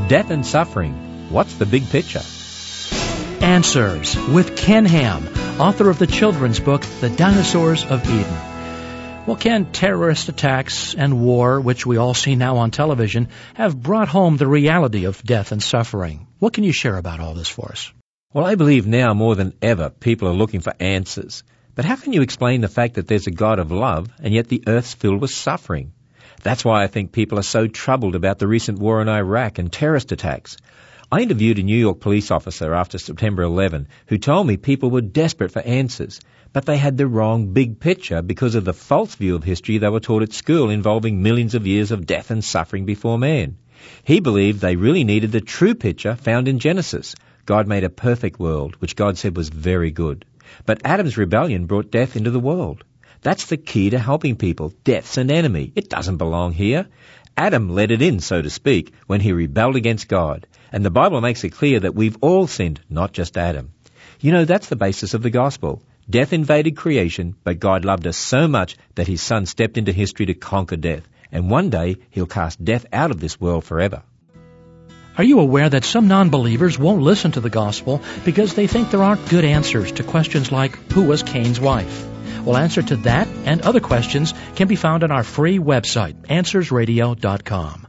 Death and suffering. What's the big picture? Answers with Ken Ham, author of the children's book, The Dinosaurs of Eden. Well, Ken, terrorist attacks and war, which we all see now on television, have brought home the reality of death and suffering. What can you share about all this for us? Well, I believe now more than ever people are looking for answers. But how can you explain the fact that there's a God of love and yet the earth's filled with suffering? That's why I think people are so troubled about the recent war in Iraq and terrorist attacks. I interviewed a New York police officer after September 11 who told me people were desperate for answers, but they had the wrong big picture because of the false view of history they were taught at school involving millions of years of death and suffering before man. He believed they really needed the true picture found in Genesis. God made a perfect world, which God said was very good. But Adam's rebellion brought death into the world. That's the key to helping people. Death's an enemy. It doesn't belong here. Adam let it in, so to speak, when he rebelled against God. And the Bible makes it clear that we've all sinned, not just Adam. You know, that's the basis of the gospel. Death invaded creation, but God loved us so much that his Son stepped into history to conquer death. And one day, he'll cast death out of this world forever. Are you aware that some non-believers won't listen to the gospel because they think there aren't good answers to questions like, who was Cain's wife? Well, answer to that and other questions can be found on our free website, AnswersRadio.com.